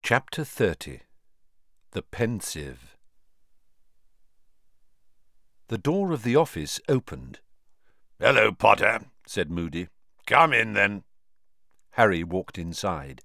Chapter 30. The Pensieve. The door of the office opened. "Hello, Potter," said Moody. "Come in, then." Harry walked inside.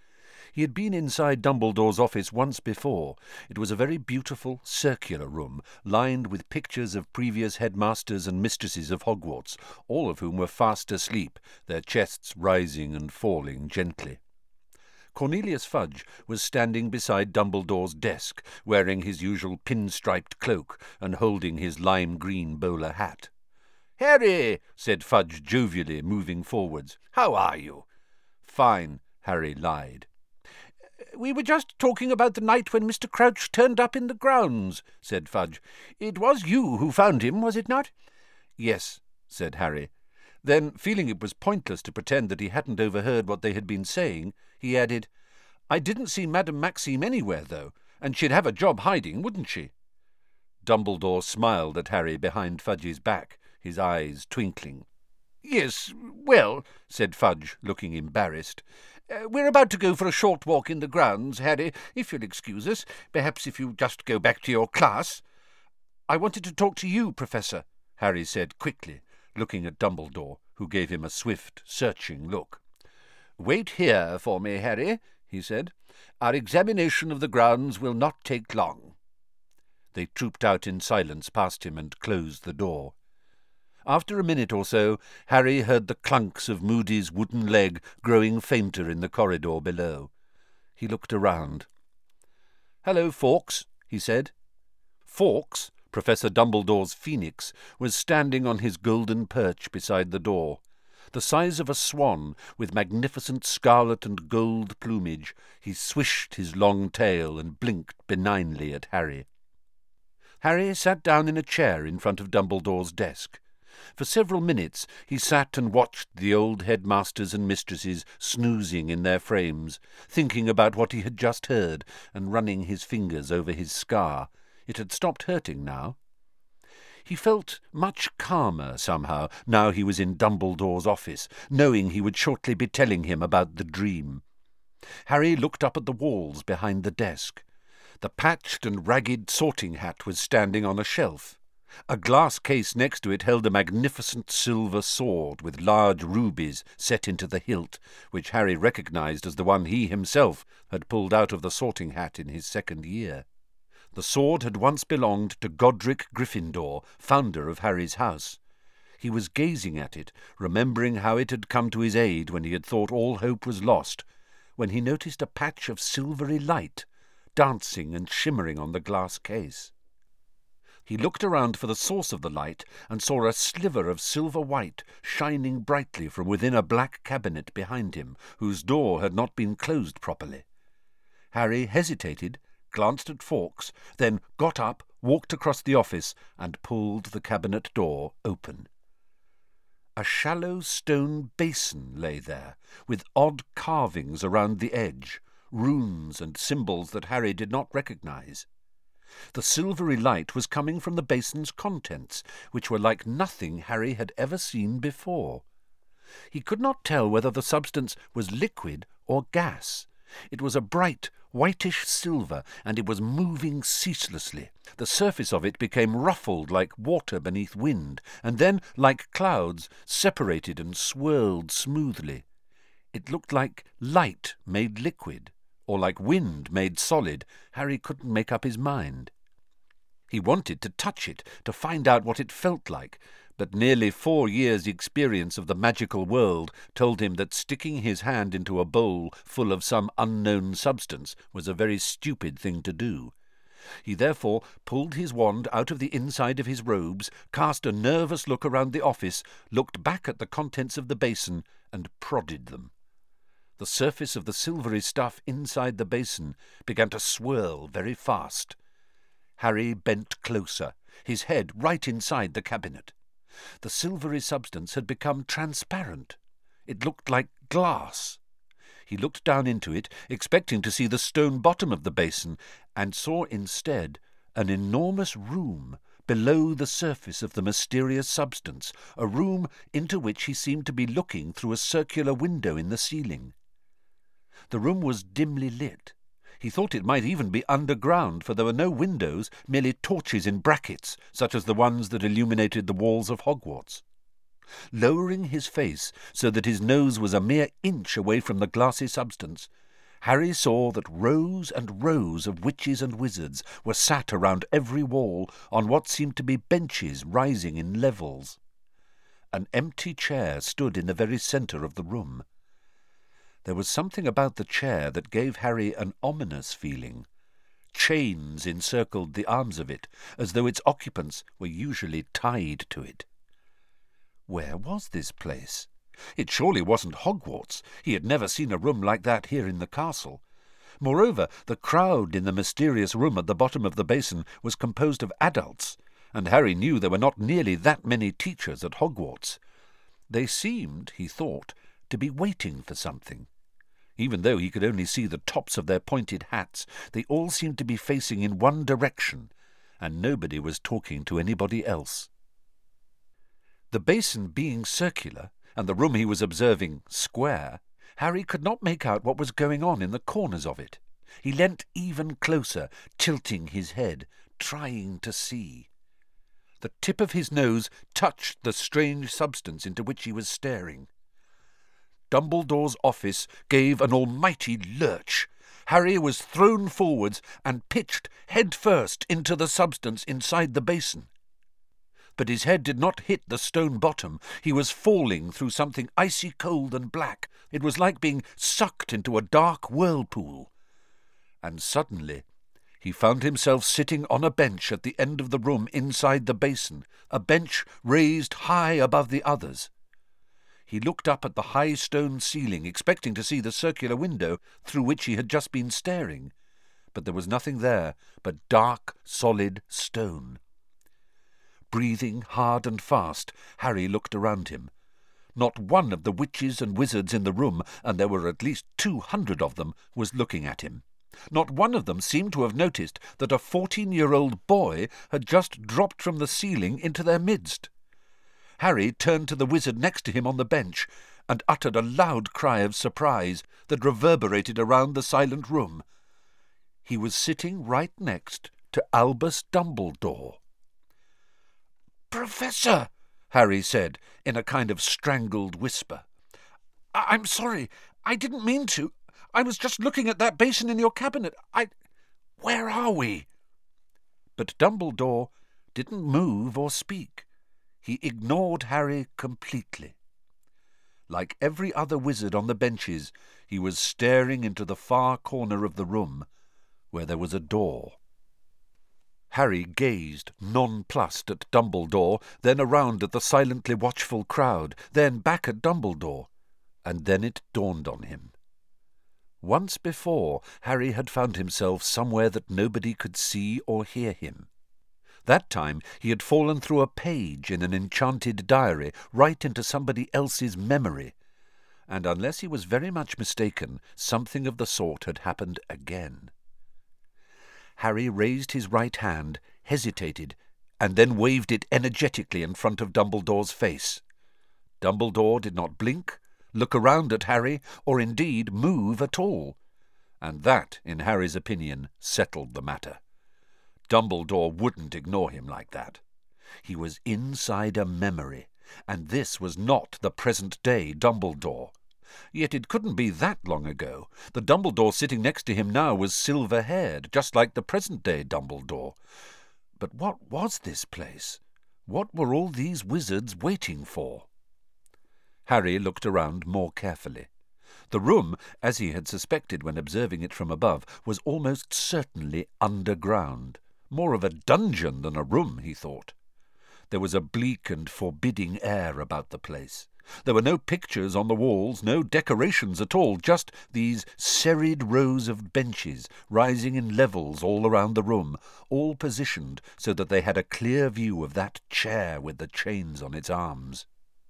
He had been inside Dumbledore's office once before. It was a very beautiful, circular room, lined with pictures of previous headmasters and mistresses of Hogwarts, all of whom were fast asleep, their chests rising and falling gently. Cornelius Fudge was standing beside Dumbledore's desk, wearing his usual pin-striped cloak and holding his lime-green bowler hat. "Harry," said Fudge jovially, moving forwards. "How are you?" "Fine," Harry lied. "We were just talking about the night when Mr. Crouch turned up in the grounds," said Fudge. "It was you who found him, was it not?" "Yes," said Harry. Then, feeling it was pointless to pretend that he hadn't overheard what they had been saying, he added, "I didn't see Madame Maxime anywhere, though, and she'd have a job hiding, wouldn't she?" Dumbledore smiled at Harry behind Fudge's back, his eyes twinkling. "Yes, well," said Fudge, looking embarrassed. "We're about to go for a short walk in the grounds, Harry, if you'll excuse us. Perhaps if you just go back to your class." "I wanted to talk to you, Professor," Harry said quickly, looking at Dumbledore, who gave him a swift, searching look. "Wait here for me, Harry," he said. "Our examination of the grounds will not take long." They trooped out in silence past him and closed the door. After a minute or so, Harry heard the clunks of Moody's wooden leg growing fainter in the corridor below. He looked around. "Hello, Fawkes," he said. Fawkes, Professor Dumbledore's phoenix, was standing on his golden perch beside the door. The size of a swan, with magnificent scarlet and gold plumage, he swished his long tail and blinked benignly at Harry. Harry sat down in a chair in front of Dumbledore's desk. For several minutes he sat and watched the old headmasters and mistresses snoozing in their frames, thinking about what he had just heard and running his fingers over his scar. It had stopped hurting now. He felt much calmer, somehow, now he was in Dumbledore's office, knowing he would shortly be telling him about the dream. Harry looked up at the walls behind the desk. The patched and ragged sorting hat was standing on a shelf. A glass case next to it held a magnificent silver sword with large rubies set into the hilt, which Harry recognized as the one he himself had pulled out of the sorting hat in his second year. The sword had once belonged to Godric Gryffindor, founder of Harry's house. He was gazing at it, remembering how it had come to his aid when he had thought all hope was lost, when he noticed a patch of silvery light dancing and shimmering on the glass case. He looked around for the source of the light and saw a sliver of silver white shining brightly from within a black cabinet behind him, whose door had not been closed properly. Harry hesitated, glanced at Fawkes, then got up, walked across the office, and pulled the cabinet door open. A shallow stone basin lay there, with odd carvings around the edge, runes and symbols that Harry did not recognize. The silvery light was coming from the basin's contents, which were like nothing Harry had ever seen before. He could not tell whether the substance was liquid or gas. It was a bright, whitish silver, and it was moving ceaselessly. The surface of it became ruffled like water beneath wind, and then, like clouds, separated and swirled smoothly. It looked like light made liquid, or like wind made solid. Harry couldn't make up his mind. He wanted to touch it, to find out what it felt like, but nearly 4 years' experience of the magical world told him that sticking his hand into a bowl full of some unknown substance was a very stupid thing to do. He therefore pulled his wand out of the inside of his robes, cast a nervous look around the office, looked back at the contents of the basin, and prodded them. The surface of the silvery stuff inside the basin began to swirl very fast. Harry bent closer, his head right inside the cabinet. The silvery substance had become transparent. It looked like glass. He looked down into it, expecting to see the stone bottom of the basin, and saw instead an enormous room below the surface of the mysterious substance, a room into which he seemed to be looking through a circular window in the ceiling. The room was dimly lit. He thought it might even be underground, for there were no windows, merely torches in brackets, such as the ones that illuminated the walls of Hogwarts. Lowering his face so that his nose was a mere inch away from the glassy substance, Harry saw that rows and rows of witches and wizards were sat around every wall on what seemed to be benches rising in levels. An empty chair stood in the very centre of the room. There was something about the chair that gave Harry an ominous feeling. Chains encircled the arms of it, as though its occupants were usually tied to it. Where was this place? It surely wasn't Hogwarts. He had never seen a room like that here in the castle. Moreover, the crowd in the mysterious room at the bottom of the basin was composed of adults, and Harry knew there were not nearly that many teachers at Hogwarts. They seemed, he thought, to be waiting for something. Even though he could only see the tops of their pointed hats, they all seemed to be facing in one direction, and nobody was talking to anybody else. The basin being circular, and the room he was observing square, Harry could not make out what was going on in the corners of it. He leant even closer, tilting his head, trying to see. The tip of his nose touched the strange substance into which he was staring. Dumbledore's office gave an almighty lurch. Harry was thrown forwards and pitched head first into the substance inside the basin. But his head did not hit the stone bottom. He was falling through something icy cold and black. It was like being sucked into a dark whirlpool. And suddenly he found himself sitting on a bench at the end of the room inside the basin, a bench raised high above the others. He looked up at the high stone ceiling, expecting to see the circular window through which he had just been staring. But there was nothing there but dark, solid stone. Breathing hard and fast, Harry looked around him. Not one of the witches and wizards in the room, and there were at least 200 of them, was looking at him. Not one of them seemed to have noticed that a 14-year-old boy had just dropped from the ceiling into their midst. Harry turned to the wizard next to him on the bench and uttered a loud cry of surprise that reverberated around the silent room. He was sitting right next to Albus Dumbledore. "Professor," Harry said in a kind of strangled whisper. I'm sorry. I didn't mean to. I was just looking at that basin in your cabinet. Where are we?" But Dumbledore didn't move or speak. He ignored Harry completely. Like every other wizard on the benches, he was staring into the far corner of the room, where there was a door. Harry gazed, nonplussed, at Dumbledore, then around at the silently watchful crowd, then back at Dumbledore, and then it dawned on him. Once before, Harry had found himself somewhere that nobody could see or hear him. That time he had fallen through a page in an enchanted diary, right into somebody else's memory, and unless he was very much mistaken, something of the sort had happened again. Harry raised his right hand, hesitated, and then waved it energetically in front of Dumbledore's face. Dumbledore did not blink, look around at Harry, or indeed move at all, and that, in Harry's opinion, settled the matter. Dumbledore wouldn't ignore him like that. He was inside a memory, and this was not the present-day Dumbledore. Yet it couldn't be that long ago. The Dumbledore sitting next to him now was silver-haired, just like the present-day Dumbledore. But what was this place? What were all these wizards waiting for? Harry looked around more carefully. The room, as he had suspected when observing it from above, was almost certainly underground. More of a dungeon than a room, he thought. There was a bleak and forbidding air about the place. There were no pictures on the walls, no decorations at all, just these serried rows of benches rising in levels all around the room, all positioned so that they had a clear view of that chair with the chains on its arms.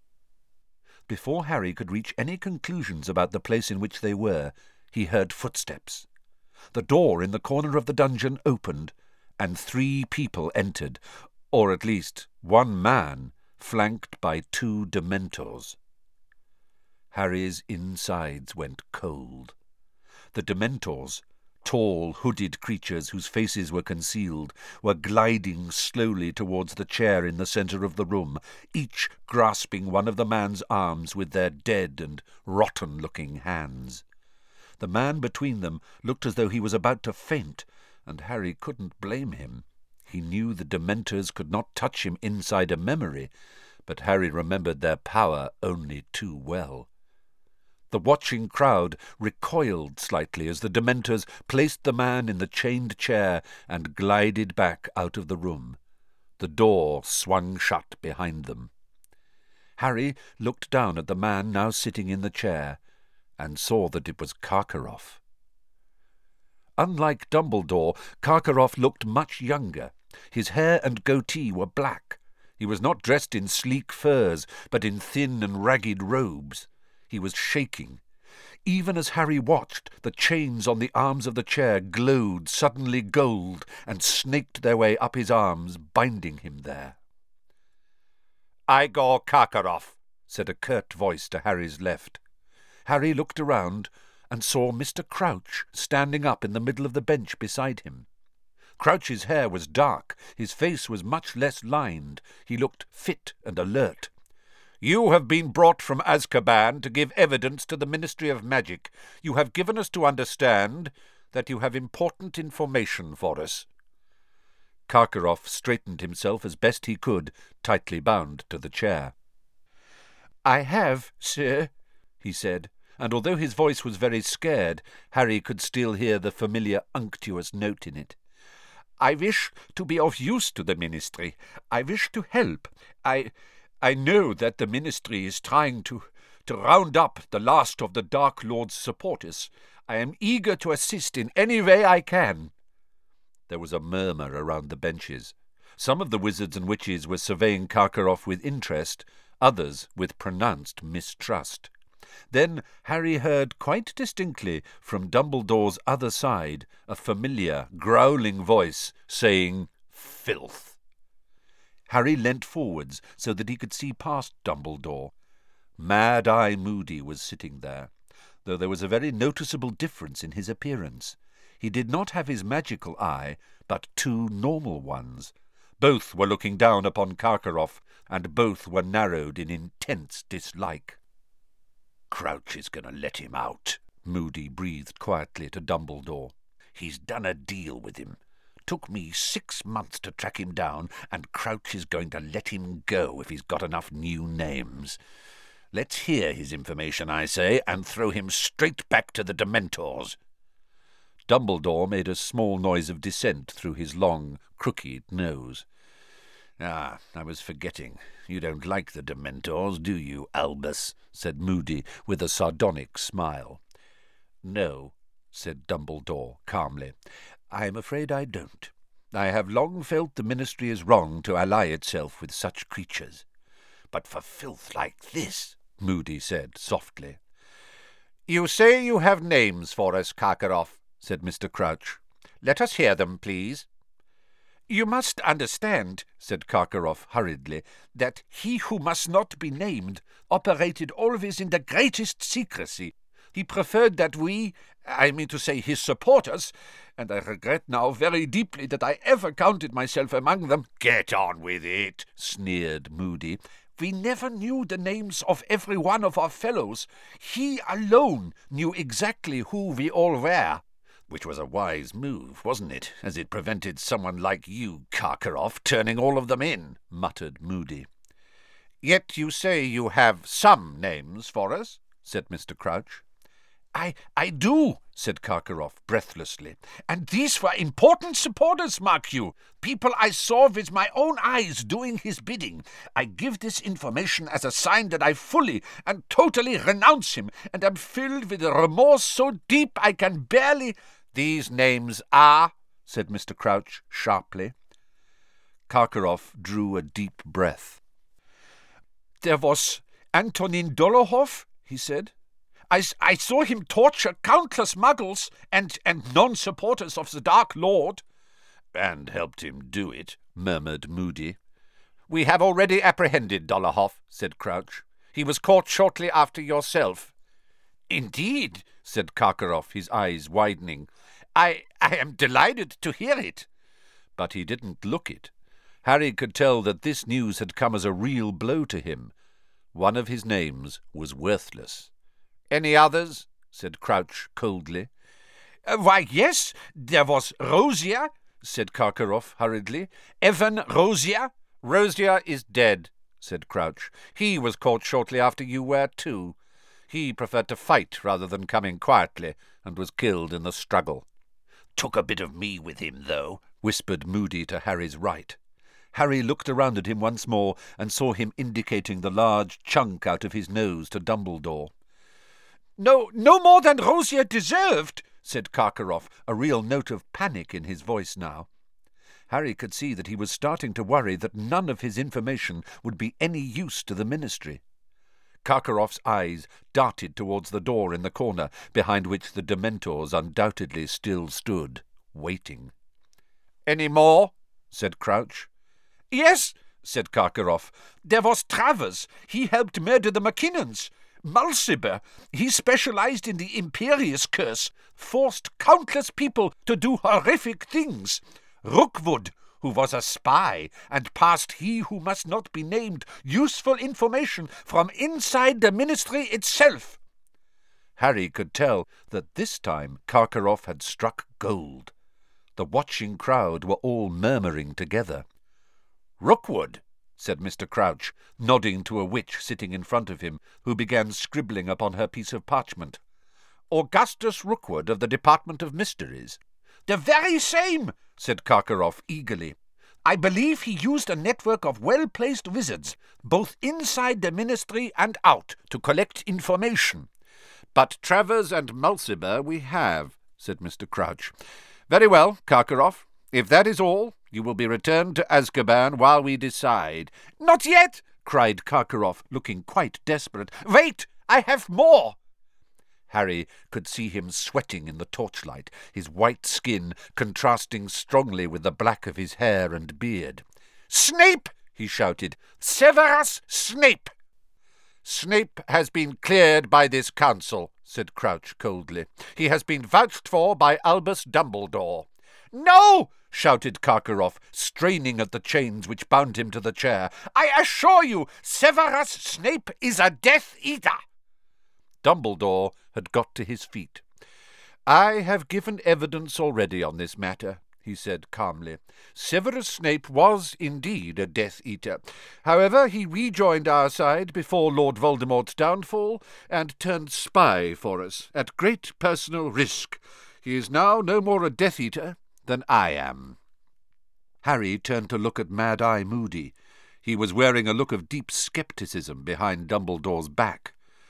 Before Harry could reach any conclusions about the place in which they were, he heard footsteps. The door in the corner of the dungeon opened, and 3 people entered, or at least 1 man, flanked by 2 Dementors. Harry's insides went cold. The Dementors, Tall, hooded creatures whose faces were concealed were gliding slowly towards the chair in the centre of the room, each grasping one of the man's arms with their dead and rotten-looking hands. The man between them looked as though he was about to faint, and Harry couldn't blame him. He knew the Dementors could not touch him inside a memory, but Harry remembered their power only too well. The watching crowd recoiled slightly as the Dementors placed the man in the chained chair and glided back out of the room. The door swung shut behind them. Harry looked down at the man now sitting in the chair and saw that it was Karkaroff. Unlike Dumbledore, Karkaroff looked much younger. His hair and goatee were black. He was not dressed in sleek furs, but in thin and ragged robes. He was shaking. Even as Harry watched, the chains on the arms of the chair glowed suddenly gold and snaked their way up his arms, binding him there. "Igor Karkaroff," said a curt voice to Harry's left. Harry looked around and saw Mr. Crouch standing up in the middle of the bench beside him. Crouch's hair was dark, his face was much less lined, he looked fit and alert. "You have been brought from Azkaban to give evidence to the Ministry of Magic. You have given us to understand that you have important information for us." Karkaroff straightened himself as best he could, tightly bound to the chair. "I have, sir," he said, and although his voice was very scared, Harry could still hear the familiar unctuous note in it. "I wish to be of use to the Ministry. I wish to help. I know that the Ministry is trying to round up the last of the Dark Lord's supporters. I am eager to assist in any way I can." There was a murmur around the benches. Some of the wizards and witches were surveying Karkaroff with interest, others with pronounced mistrust. Then Harry heard quite distinctly from Dumbledore's other side a familiar, growling voice saying, "Filth." Harry leant forwards so that he could see past Dumbledore. Mad-Eye Moody was sitting there, though there was a very noticeable difference in his appearance. He did not have his magical eye, but two normal ones. Both were looking down upon Karkaroff, and both were narrowed in intense dislike. "Crouch is going to let him out," Moody breathed quietly to Dumbledore. "He's done a deal with him. Took me 6 months to track him down, and Crouch is going to let him go if he's got enough new names. Let's hear his information, I say, and throw him straight back to the Dementors." Dumbledore made a small noise of dissent through his long, crooked nose. "Ah, I was forgetting. You don't like the Dementors, do you, Albus?" said Moody, with a sardonic smile. "No," said Dumbledore calmly. "I am afraid I don't. I have long felt the Ministry is wrong to ally itself with such creatures. But for filth like this," Moody said softly. "You say you have names for us, Karkaroff," said Mr. Crouch. "Let us hear them, please." "You must understand," said Karkaroff hurriedly, "that he who must not be named operated always in the greatest secrecy. He preferred that I mean to say his supporters, and I regret now very deeply that I ever counted myself among them." "Get on with it," sneered Moody. "We never knew the names of every one of our fellows. He alone knew exactly who we all were." "Which was a wise move, wasn't it, as it prevented someone like you, Karkaroff, turning all of them in," muttered Moody. "Yet you say you have some names for us," said Mr. Crouch. I do," said Karkaroff breathlessly. "And these were important supporters, mark you. People I saw with my own eyes doing his bidding. I give this information as a sign that I fully and totally renounce him, and am filled with a remorse so deep I can barely—" "These names are," said Mr. Crouch sharply. Karkaroff drew a deep breath. "There was Antonin Dolohov," he said. I saw him torture countless muggles and non-supporters of the Dark Lord." "And helped him do it," murmured Moody. "We have already apprehended Dolohov," said Crouch. "He was caught shortly after yourself." "Indeed," said Karkaroff, his eyes widening. I am delighted to hear it. But he didn't look it. Harry could tell that this news had come as a real blow to him. One of his names was worthless. Any others? Said Crouch coldly. Why, yes, there was Rosier, said Karkaroff hurriedly. Evan Rosier. Rosier is dead, said Crouch. He was caught shortly after you were too. He preferred to fight rather than come in quietly, and was killed in the struggle. Took a bit of me with him, though, whispered Moody to Harry's right. Harry looked around at him once more and saw him indicating the large chunk out of his nose to Dumbledore. No more than Rosier deserved, said Karkaroff, a real note of panic in his voice now. Harry could see that he was starting to worry that none of his information would be any use to the Ministry. Karkaroff's eyes darted towards the door in the corner, behind which the Dementors undoubtedly still stood, waiting. "Any more?" said Crouch. "Yes," said Karkaroff. "There was Travers. He helped murder the Mackinnons. Mulciber, he specialized in the Imperius curse, forced countless people to do horrific things. Rookwood, who was a spy, and passed he who must not be named useful information from inside the Ministry itself." Harry could tell that this time Karkaroff had struck gold. The watching crowd were all murmuring together. "Rookwood," said Mr. Crouch, nodding to a witch sitting in front of him, who began scribbling upon her piece of parchment. "Augustus Rookwood of the Department of Mysteries." "The very same," said Karkaroff eagerly. "I believe he used a network of well-placed wizards, both inside the Ministry and out, to collect information." "But Travers and Mulciber we have," said Mr. Crouch. "Very well, Karkaroff. If that is all, you will be returned to Azkaban while we decide." "Not yet!" cried Karkaroff, looking quite desperate. "Wait! I have more!" Harry could see him sweating in the torchlight, his white skin contrasting strongly with the black of his hair and beard. "Snape!" he shouted. "Severus Snape!" "Snape has been cleared by this council," said Crouch coldly. "He has been vouched for by Albus Dumbledore." "No!" shouted Karkaroff, straining at the chains which bound him to the chair. "I assure you, Severus Snape is a Death Eater." Dumbledore had got to his feet. "I have given evidence already on this matter," he said calmly. "Severus Snape was indeed a Death Eater. However, he rejoined our side before Lord Voldemort's downfall and turned spy for us, at great personal risk. He is now no more a Death Eater than I am." Harry turned to look at Mad-Eye Moody. He was wearing a look of deep scepticism behind Dumbledore's back.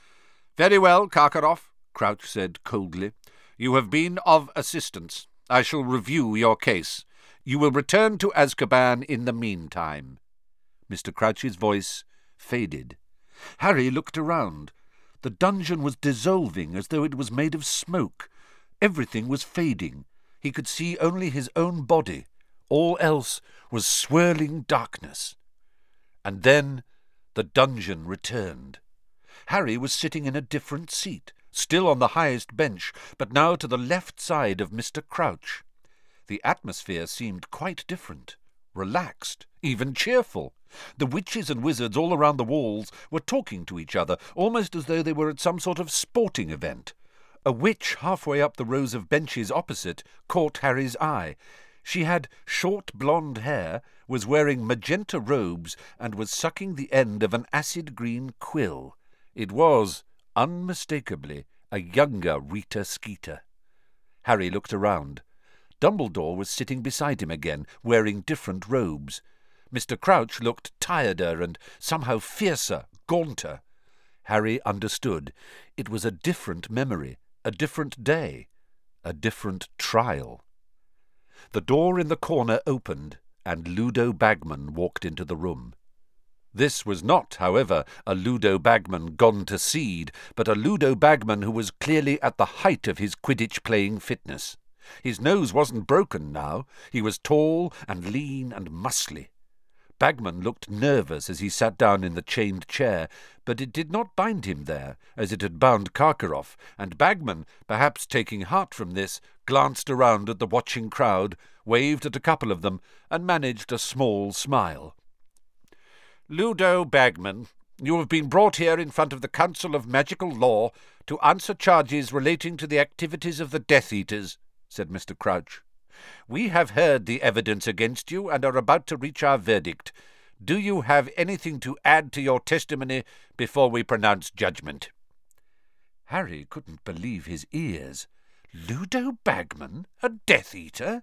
"Very well, Karkaroff," Crouch said coldly. "You have been of assistance. I shall review your case. You will return to Azkaban in the meantime." Mr. Crouch's voice faded. Harry looked around. The dungeon was dissolving as though it was made of smoke. Everything was fading. He could see only his own body. All else was swirling darkness. And then the dungeon returned. Harry was sitting in a different seat, still on the highest bench, but now to the left side of Mr. Crouch. The atmosphere seemed quite different, relaxed, even cheerful. The witches and wizards all around the walls were talking to each other, almost as though they were at some sort of sporting event. A witch halfway up the rows of benches opposite caught Harry's eye. She had short blonde hair, was wearing magenta robes, and was sucking the end of an acid-green quill. It was, unmistakably, a younger Rita Skeeter. Harry looked around. Dumbledore was sitting beside him again, wearing different robes. Mr. Crouch looked tireder and somehow fiercer, gaunter. Harry understood. It was a different memory, a different day, a different trial. The door in the corner opened, and Ludo Bagman walked into the room. This was not, however, a Ludo Bagman gone to seed, but a Ludo Bagman who was clearly at the height of his Quidditch-playing fitness. His nose wasn't broken now. He was tall and lean and muscly. Bagman looked nervous as he sat down in the chained chair, but it did not bind him there, as it had bound Karkaroff, and Bagman, perhaps taking heart from this, glanced around at the watching crowd, waved at a couple of them, and managed a small smile. "Ludo Bagman, you have been brought here in front of the Council of Magical Law to answer charges relating to the activities of the Death Eaters," said Mr. Crouch. "We have heard the evidence against you and are about to reach our verdict. Do you have anything to add to your testimony before we pronounce judgment?" Harry couldn't believe his ears. Ludo Bagman, a Death Eater?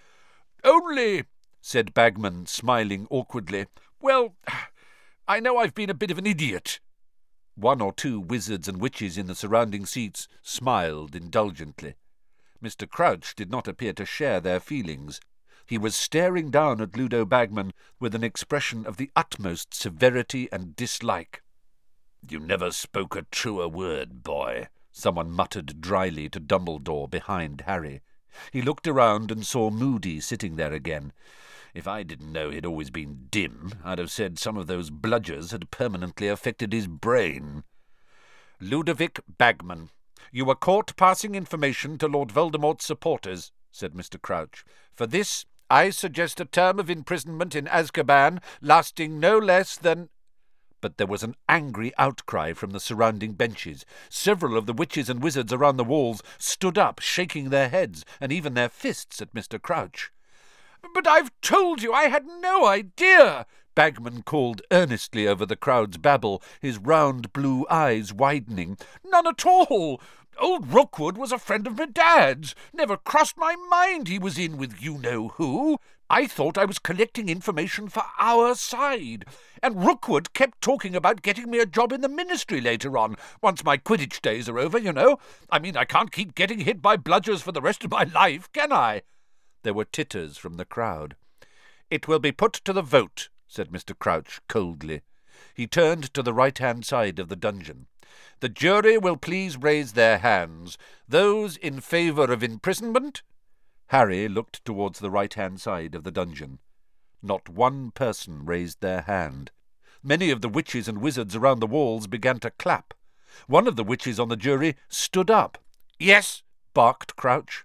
"Only," said Bagman, smiling awkwardly, "well, I know I've been a bit of an idiot." One or two wizards and witches in the surrounding seats smiled indulgently. Mr. Crouch did not appear to share their feelings. He was staring down at Ludo Bagman with an expression of the utmost severity and dislike. "You never spoke a truer word, boy," someone muttered dryly to Dumbledore behind Harry. He looked around and saw Moody sitting there again. "If I didn't know he'd always been dim, I'd have said some of those bludgers had permanently affected his brain." "Ludovic Bagman, you were caught passing information to Lord Voldemort's supporters," said Mr. Crouch. "For this, I suggest a term of imprisonment in Azkaban lasting no less than—" But there was an angry outcry from the surrounding benches. Several of the witches and wizards around the walls stood up, shaking their heads and even their fists at Mr. Crouch. "But I've told you I had no idea," Bagman called earnestly over the crowd's babble, his round blue eyes widening. "None at all. Old Rookwood was a friend of my dad's. Never crossed my mind he was in with you-know-who. I thought I was collecting information for our side. And Rookwood kept talking about getting me a job in the ministry later on, once my Quidditch days are over, you know. I mean, I can't keep getting hit by bludgers for the rest of my life, can I?" There were titters from the crowd. "It will be put to the vote," said Mr. Crouch coldly. He turned to the right-hand side of the dungeon. "The jury will please raise their hands. Those in favour of imprisonment—" Harry looked towards the right-hand side of the dungeon. Not one person raised their hand. Many of the witches and wizards around the walls began to clap. One of the witches on the jury stood up. "Yes," barked Crouch.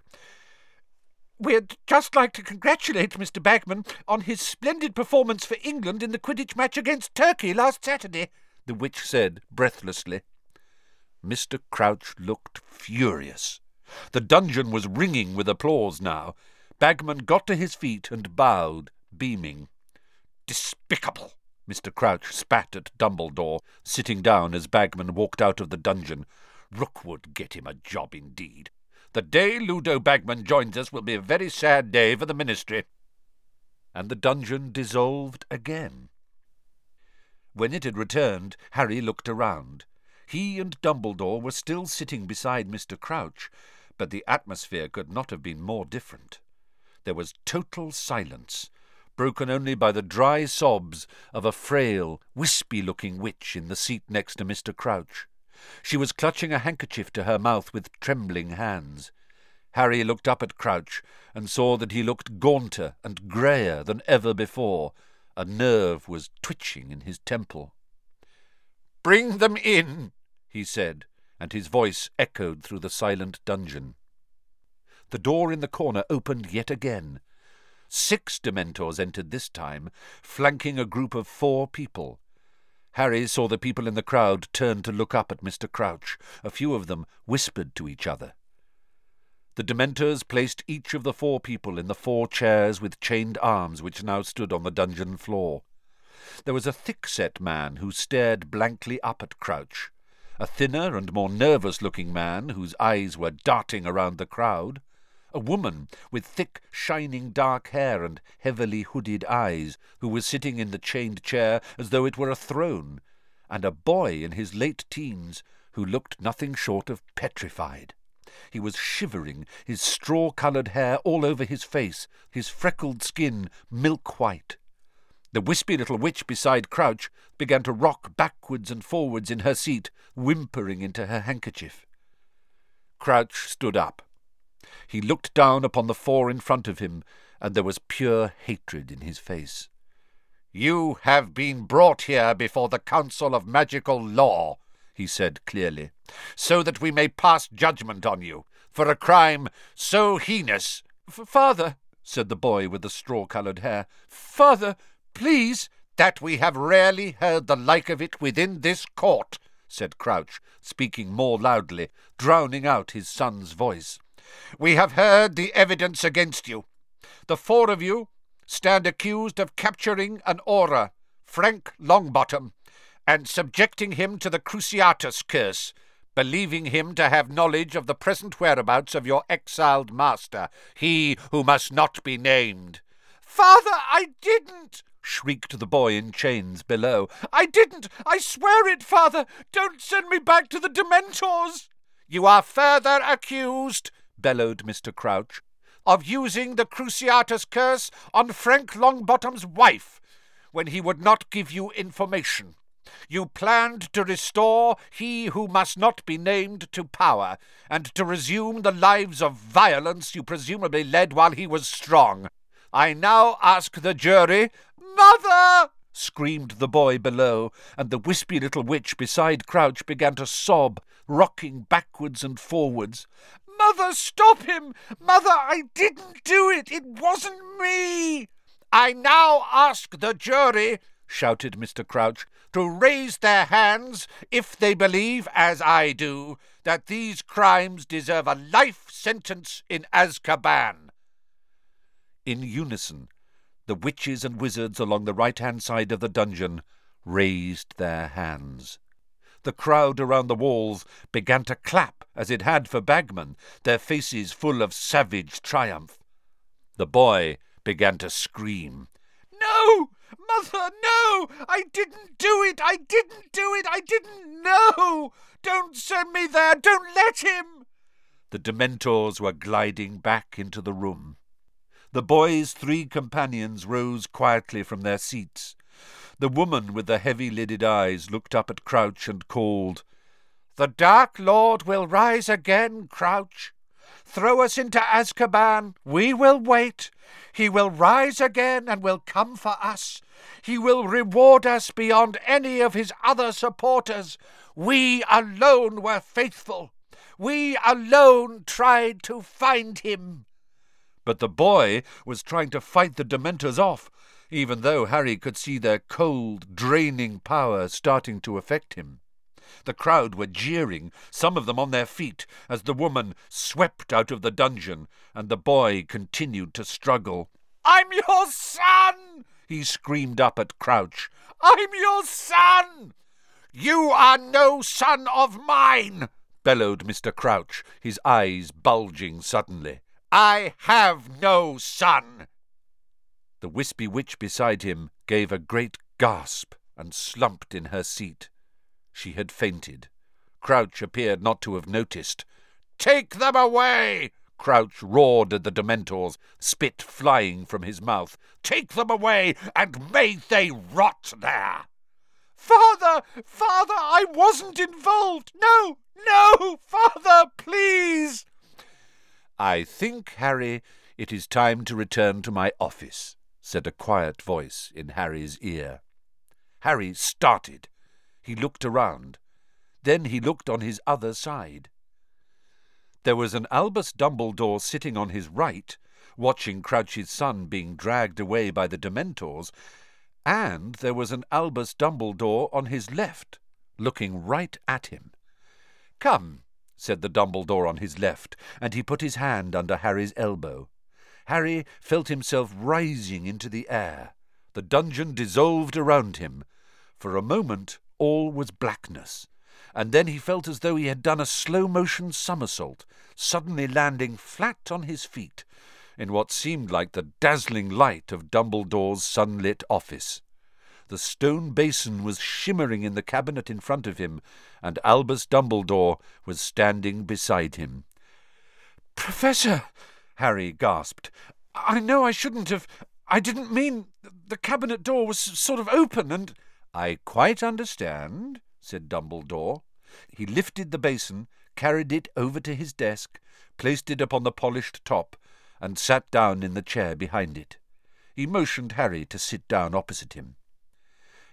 "We'd just like to congratulate Mr. Bagman on his splendid performance for England in the Quidditch match against Turkey last Saturday," the witch said breathlessly. Mr. Crouch looked furious. The dungeon was ringing with applause now. Bagman got to his feet and bowed, beaming. "Despicable!" Mr. Crouch spat at Dumbledore, sitting down as Bagman walked out of the dungeon. "Rookwood get him a job indeed. The day Ludo Bagman joins us will be a very sad day for the ministry." And the dungeon dissolved again. When it had returned, Harry looked around. He and Dumbledore were still sitting beside Mr. Crouch, but the atmosphere could not have been more different. There was total silence, broken only by the dry sobs of a frail, wispy-looking witch in the seat next to Mr. Crouch. She was clutching a handkerchief to her mouth with trembling hands. Harry looked up at Crouch and saw that he looked gaunter and greyer than ever before. A nerve was twitching in his temple. "Bring them in," he said, and his voice echoed through the silent dungeon. The door in the corner opened yet again. 6 Dementors entered this time, flanking a group of 4 people. Harry saw the people in the crowd turn to look up at Mr. Crouch. A few of them whispered to each other. The Dementors placed each of the 4 people in the 4 chairs with chained arms which now stood on the dungeon floor. There was a thick-set man who stared blankly up at Crouch, a thinner and more nervous-looking man whose eyes were darting around the crowd, a woman with thick, shining dark hair and heavily hooded eyes, who was sitting in the chained chair as though it were a throne, and a boy in his late teens who looked nothing short of petrified. He was shivering, his straw-coloured hair all over his face, his freckled skin milk-white. The wispy little witch beside Crouch began to rock backwards and forwards in her seat, whimpering into her handkerchief. Crouch stood up. He looked down upon the 4 in front of him, and there was pure hatred in his face. "You have been brought here before the Council of Magical Law," he said clearly, "so that we may pass judgment on you for a crime so heinous." "Father," said the boy with the straw-coloured hair, "Father, please—" "That we have rarely heard the like of it within this court," said Crouch, speaking more loudly, drowning out his son's voice. "We have heard the evidence against you. The 4 of you stand accused of capturing an Auror, Frank Longbottom, and subjecting him to the Cruciatus curse, believing him to have knowledge of the present whereabouts of your exiled master, he who must not be named." "Father, I didn't!" shrieked the boy in chains below. "I didn't! I swear it, Father! Don't send me back to the Dementors!" "You are further accused," bellowed Mr. Crouch, "of using the Cruciatus curse on Frank Longbottom's wife, when he would not give you information. You planned to restore he who must not be named to power, and to resume the lives of violence you presumably led while he was strong. I now ask the jury—" "Mother!" screamed the boy below, and the wispy little witch beside Crouch began to sob, rocking backwards and forwards. "Mother, stop him! Mother, I didn't do it! It wasn't me!" "I now ask the jury," shouted Mr. Crouch, "to raise their hands if they believe, as I do, that these crimes deserve a life sentence in Azkaban." In unison, the witches and wizards along the right-hand side of the dungeon raised their hands. The crowd around the walls began to clap as it had for Bagman, their faces full of savage triumph. The boy began to scream. "No! Mother, no! I didn't do it! I didn't do it! I didn't know! Don't send me there! Don't let him!" The Dementors were gliding back into the room. The boy's 3 companions rose quietly from their seats. The woman with the heavy-lidded eyes looked up at Crouch and called, "The Dark Lord will rise again, Crouch. Throw us into Azkaban. We will wait. He will rise again and will come for us. He will reward us beyond any of his other supporters. We alone were faithful. We alone tried to find him." But the boy was trying to fight the Dementors off, even though Harry could see their cold, draining power starting to affect him. The crowd were jeering, some of them on their feet, as the woman swept out of the dungeon, and the boy continued to struggle. "I'm your son!" he screamed up at Crouch. "I'm your son!" "You are no son of mine!" bellowed Mr. Crouch, his eyes bulging suddenly. "I have no son!" The wispy witch beside him gave a great gasp and slumped in her seat. She had fainted. Crouch appeared not to have noticed. "Take them away!" Crouch roared at the Dementors, spit flying from his mouth. "Take them away, and may they rot there!" Father, I wasn't involved. No, Father, please!" "I think, Harry, it is time to return to my office," said a quiet voice in Harry's ear. Harry started. He looked around. Then he looked on his other side. There was an Albus Dumbledore sitting on his right, watching Crouch's son being dragged away by the Dementors, and there was an Albus Dumbledore on his left, looking right at him. "Come," said the Dumbledore on his left, and he put his hand under Harry's elbow. Harry felt himself rising into the air. The dungeon dissolved around him. For a moment all was blackness, and then he felt as though he had done a slow-motion somersault, suddenly landing flat on his feet in what seemed like the dazzling light of Dumbledore's sunlit office. The stone basin was shimmering in the cabinet in front of him, and Albus Dumbledore was standing beside him. "Professor," Harry gasped, "I know I shouldn't have. I didn't mean. The cabinet door was sort of open and—" "I quite understand," said Dumbledore. He lifted the basin, carried it over to his desk, placed it upon the polished top, and sat down in the chair behind it. He motioned Harry to sit down opposite him.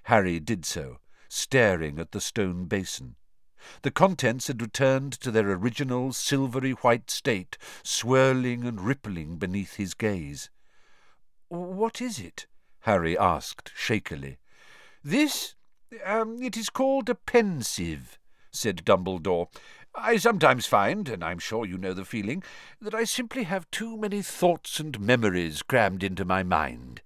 Harry did so, staring at the stone basin. The contents had returned to their original silvery white state, swirling and rippling beneath his gaze. "What is it?" Harry asked shakily. "This? It is called a Pensieve," said Dumbledore. "I sometimes find, and I'm sure you know the feeling, that I simply have too many thoughts and memories crammed into my mind."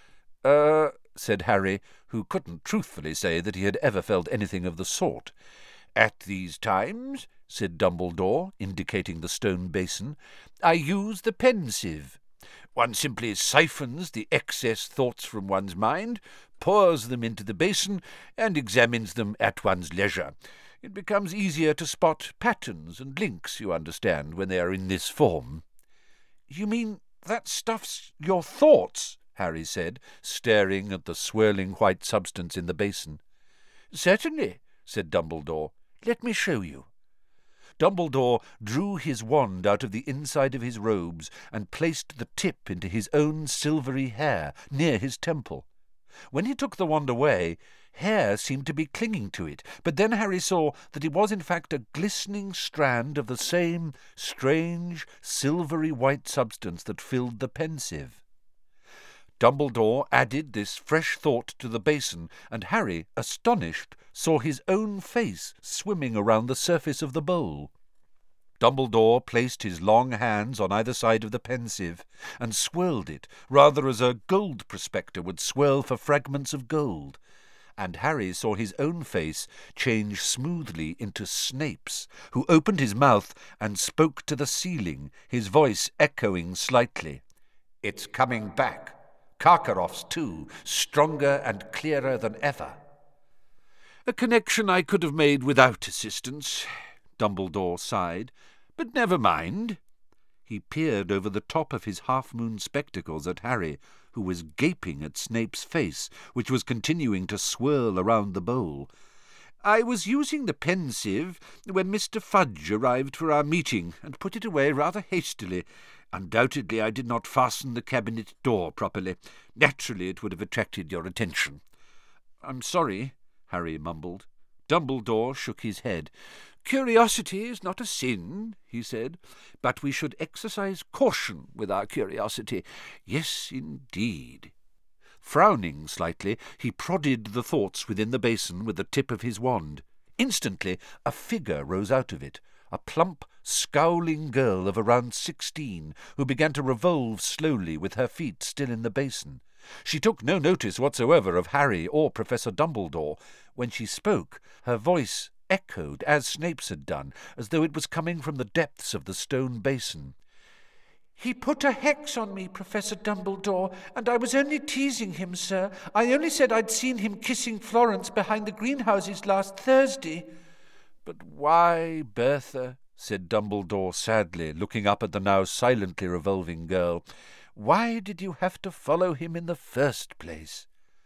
Said Harry, who couldn't truthfully say that he had ever felt anything of the sort. "At these times," said Dumbledore, indicating the stone basin, "I use the Pensieve. One simply siphons the excess thoughts from one's mind, pours them into the basin, and examines them at one's leisure. It becomes easier to spot patterns and links, you understand, when they are in this form." "You mean that stuff's your thoughts?" Harry said, staring at the swirling white substance in the basin. "Certainly," said Dumbledore. "Let me show you." Dumbledore drew his wand out of the inside of his robes and placed the tip into his own silvery hair near his temple. When he took the wand away, hair seemed to be clinging to it, but then Harry saw that it was in fact a glistening strand of the same strange, silvery white substance that filled the Pensieve. Dumbledore added this fresh thought to the basin, and Harry, astonished, saw his own face swimming around the surface of the bowl. Dumbledore placed his long hands on either side of the Pensieve and swirled it, rather as a gold prospector would swirl for fragments of gold, and Harry saw his own face change smoothly into Snape's, who opened his mouth and spoke to the ceiling, his voice echoing slightly. "It's coming back. Karkaroff's too, stronger and clearer than ever." "A connection I could have made without assistance," Dumbledore sighed. "But never mind." He peered over the top of his half-moon spectacles at Harry, who was gaping at Snape's face, which was continuing to swirl around the bowl. "I was using the Pensieve when Mr. Fudge arrived for our meeting, and put it away rather hastily. Undoubtedly I did not fasten the cabinet door properly. Naturally it would have attracted your attention." "I'm sorry," Harry mumbled. Dumbledore shook his head. "Curiosity is not a sin," he said, "but we should exercise caution with our curiosity. Yes, indeed." Frowning slightly, he prodded the thoughts within the basin with the tip of his wand. Instantly a figure rose out of it, a plump, scowling girl of around 16, who began to revolve slowly with her feet still in the basin. She took no notice whatsoever of Harry or Professor Dumbledore. When she spoke, her voice echoed, as Snape's had done, as though it was coming from the depths of the stone basin. "He put a hex on me, Professor Dumbledore, and I was only teasing him, sir. I only said I'd seen him kissing Florence behind the greenhouses last Thursday." "But why, Bertha?" said Dumbledore sadly, looking up at the now silently revolving girl. "Why did you have to follow him in the first place?"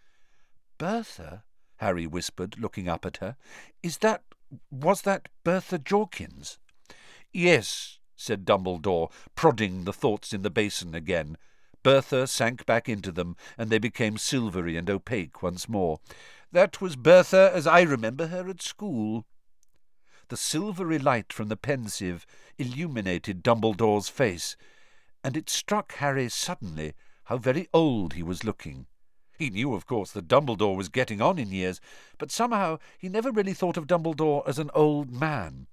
"Bertha?" Harry whispered, looking up at her. Was that Bertha Jorkins?" "Yes," said Dumbledore, prodding the thoughts in the basin again. Bertha sank back into them, and they became silvery and opaque once more. "That was Bertha as I remember her at school." The silvery light from the Pensieve illuminated Dumbledore's face, and it struck Harry suddenly how very old he was looking. He knew, of course, that Dumbledore was getting on in years, but somehow he never really thought of Dumbledore as an old man.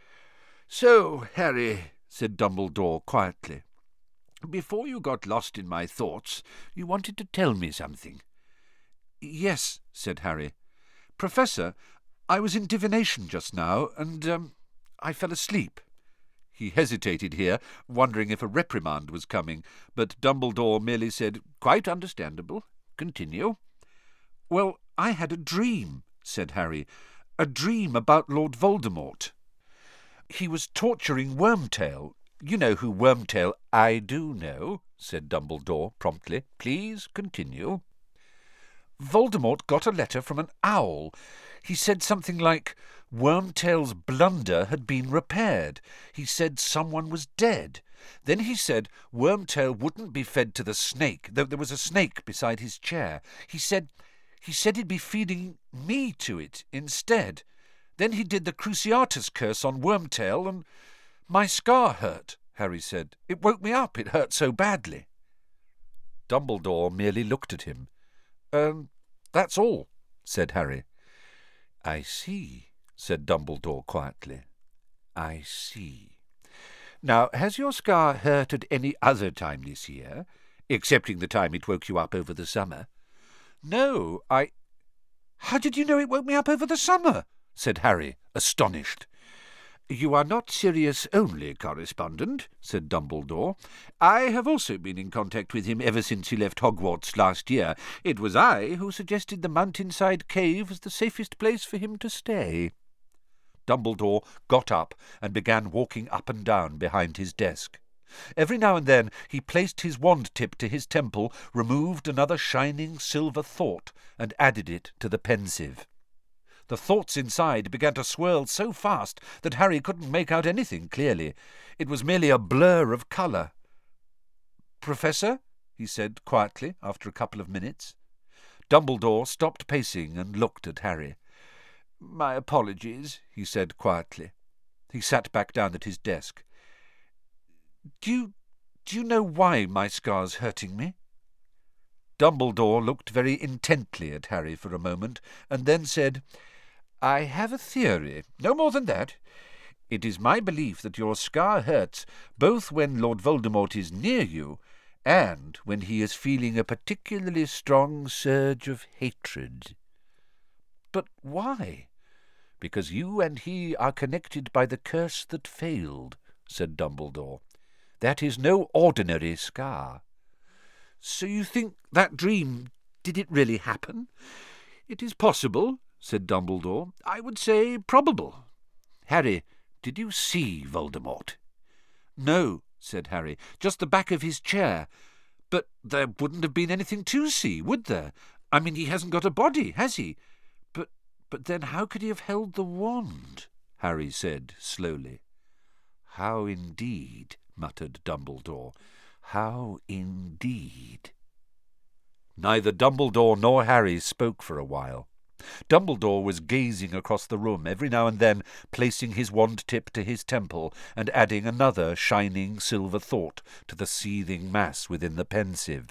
"So, Harry," said Dumbledore quietly, "before you got lost in my thoughts, you wanted to tell me something." "Yes," said Harry. "Professor, I was in divination just now, and I fell asleep." He hesitated here, wondering if a reprimand was coming, but Dumbledore merely said, "Quite understandable. Continue." "Well, I had a dream," said Harry. "A dream about Lord Voldemort. He was torturing Wormtail. You know who Wormtail—" "I do know," said Dumbledore promptly. "Please continue." "Voldemort got a letter from an owl. He said something like, Wormtail's blunder had been repaired. He said someone was dead. Then he said Wormtail wouldn't be fed to the snake, though there was a snake beside his chair. He said He said he'd be feeding me to it instead. Then he did the Cruciatus curse on Wormtail, and my scar hurt, Harry said. It woke me up. It hurt so badly. Dumbledore merely looked at him. That's all, said Harry. I see, said Dumbledore quietly. I see. Now, has your scar hurt at any other time this year, excepting the time it woke you up over the summer? No, How did you know it woke me up over the summer? Said Harry, astonished. You are not Sirius only correspondent, said Dumbledore. I have also been in contact with him ever since he left Hogwarts last year. It was I who suggested the mountainside cave as the safest place for him to stay. Dumbledore got up and began walking up and down behind his desk. Every now and then he placed his wand tip to his temple, removed another shining silver thought, and added it to the pensieve. The thoughts inside began to swirl so fast that Harry couldn't make out anything clearly. It was merely a blur of colour. "Professor?" he said quietly after a couple of minutes. Dumbledore stopped pacing and looked at Harry. "My apologies," he said quietly. He sat back down at his desk. Do you know why my scar's hurting me?" Dumbledore looked very intently at Harry for a moment, and then said, "I have a theory, no more than that. It is my belief that your scar hurts both when Lord Voldemort is near you and when he is feeling a particularly strong surge of hatred." "But why?" "Because you and he are connected by the curse that failed," said Dumbledore. "That is no ordinary scar." "So you think that dream, did it really happen?" "It is possible," said Dumbledore. "I would say probable." "Harry, did you see Voldemort?" "No," said Harry, "just the back of his chair. But there wouldn't have been anything to see, would there? I mean, he hasn't got a body, has he? But then how could he have held the wand?" Harry said slowly. "How indeed," muttered Dumbledore. "How indeed." Neither Dumbledore nor Harry spoke for a while. Dumbledore was gazing across the room, every now and then placing his wand tip to his temple and adding another shining silver thought to the seething mass within the pensieve.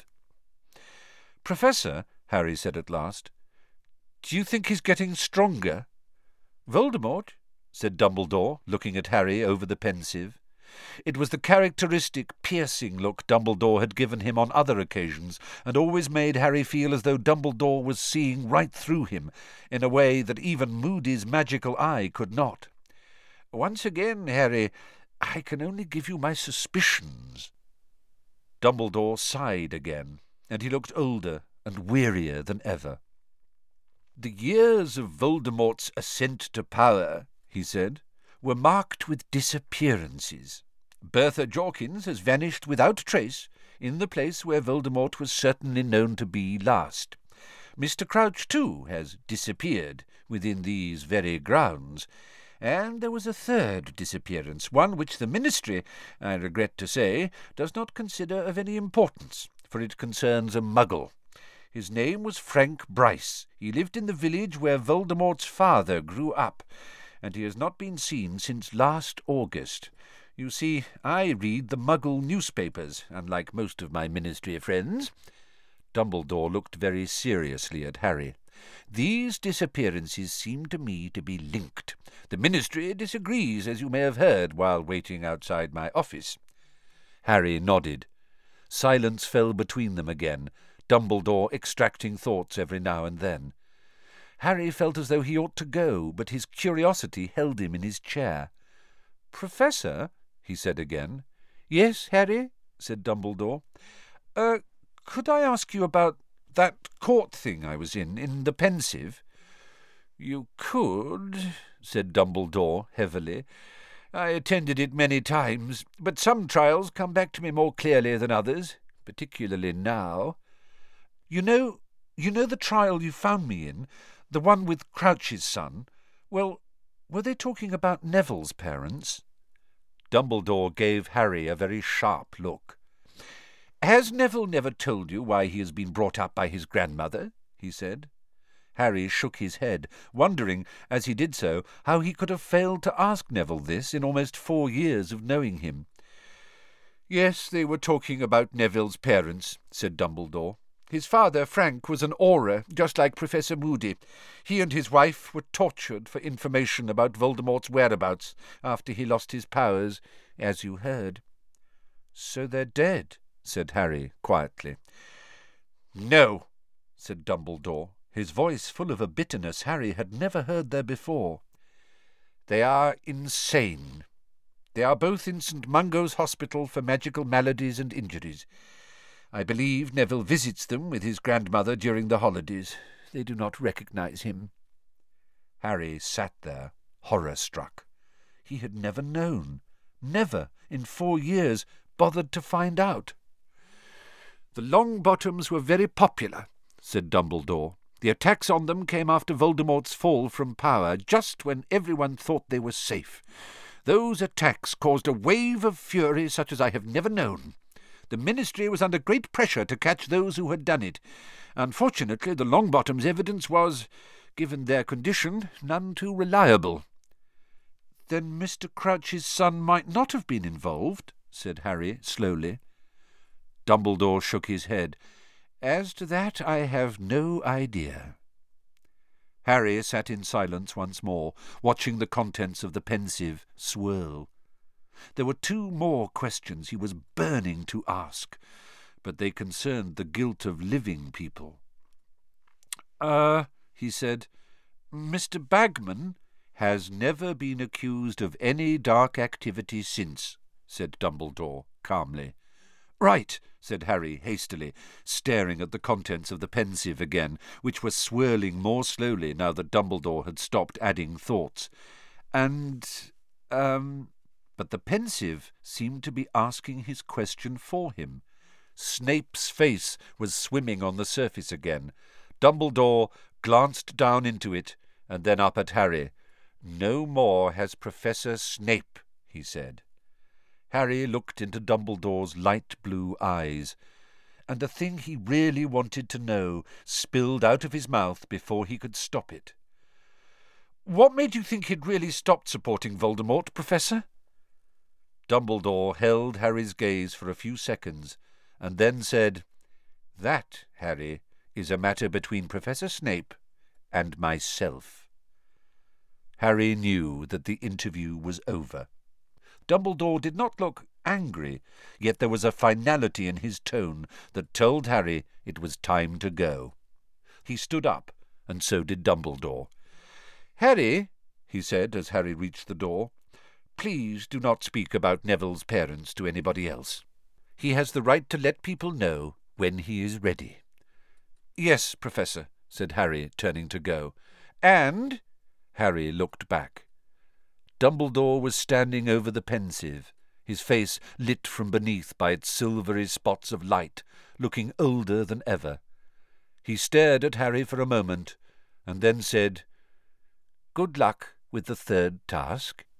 "Professor," Harry said at last, "do you think he's getting stronger?" "Voldemort?" said Dumbledore, looking at Harry over the pensieve. It was the characteristic piercing look Dumbledore had given him on other occasions, and always made Harry feel as though Dumbledore was seeing right through him, in a way that even Moody's magical eye could not. "Once again, Harry, I can only give you my suspicions." Dumbledore sighed again, and he looked older and wearier than ever. "The years of Voldemort's ascent to power," he said, "were marked with disappearances. Bertha Jorkins has vanished without trace in the place where Voldemort was certainly known to be last. Mr. Crouch, too, has disappeared within these very grounds. And there was a third disappearance, one which the Ministry, I regret to say, does not consider of any importance, for it concerns a Muggle. His name was Frank Bryce. He lived in the village where Voldemort's father grew up, and he has not been seen since last August. You see, I read the Muggle newspapers, unlike most of my Ministry friends." Dumbledore looked very seriously at Harry. "These disappearances seem to me to be linked. The Ministry disagrees, as you may have heard while waiting outside my office." Harry nodded. Silence fell between them again, Dumbledore extracting thoughts every now and then. Harry felt as though he ought to go, but his curiosity held him in his chair. "Professor," he said again. "Yes, Harry?" said Dumbledore. Could I ask you about that court thing I was in the pensieve?" "You could," said Dumbledore heavily. "I attended it many times, but some trials come back to me more clearly than others, particularly now." You know the trial you found me in, the one with Crouch's son? Well, were they talking about Neville's parents?" Dumbledore gave Harry a very sharp look. "Has Neville never told you why he has been brought up by his grandmother?" he said. Harry shook his head, wondering, as he did so, how he could have failed to ask Neville this in almost 4 years of knowing him. "Yes, they were talking about Neville's parents," said Dumbledore. "His father, Frank, was an Auror, just like Professor Moody. He and his wife were tortured for information about Voldemort's whereabouts after he lost his powers, as you heard." "So they're dead," said Harry quietly. "No," said Dumbledore, his voice full of a bitterness Harry had never heard there before. "They are insane. They are both in St. Mungo's Hospital for Magical Maladies and Injuries. I believe Neville visits them with his grandmother during the holidays. They do not recognize him." Harry sat there, horror-struck. He had never known, never, in 4 years, bothered to find out. "The Longbottoms were very popular," said Dumbledore. "The attacks on them came after Voldemort's fall from power, just when everyone thought they were safe. Those attacks caused a wave of fury such as I have never known. The Ministry was under great pressure to catch those who had done it. Unfortunately, the Longbottoms' evidence was, given their condition, none too reliable." "Then Mr. Crouch's son might not have been involved," said Harry slowly. Dumbledore shook his head. "As to that, I have no idea." Harry sat in silence once more, watching the contents of the Pensieve swirl. There were 2 more questions he was burning to ask, but they concerned the guilt of living people. He said, "Mr. Bagman has never been accused of any dark activity since," said Dumbledore calmly. "Right," said Harry hastily, staring at the contents of the Pensieve again, which were swirling more slowly now that Dumbledore had stopped adding thoughts. But the Pensieve seemed to be asking his question for him. Snape's face was swimming on the surface again. Dumbledore glanced down into it, and then up at Harry. "No more has Professor Snape," he said. Harry looked into Dumbledore's light blue eyes, and the thing he really wanted to know spilled out of his mouth before he could stop it. "What made you think he'd really stopped supporting Voldemort, Professor?" Dumbledore held Harry's gaze for a few seconds, and then said, "That, Harry, is a matter between Professor Snape and myself." Harry knew that the interview was over. Dumbledore did not look angry, yet there was a finality in his tone that told Harry it was time to go. He stood up, and so did Dumbledore. "Harry," he said as Harry reached the door, "please do not speak about Neville's parents to anybody else. He has the right to let people know when he is ready." "Yes, Professor," said Harry, turning to go. "And—" Harry looked back. Dumbledore was standing over the Pensieve, his face lit from beneath by its silvery spots of light, looking older than ever. He stared at Harry for a moment, and then said, "Good luck with the 3rd task."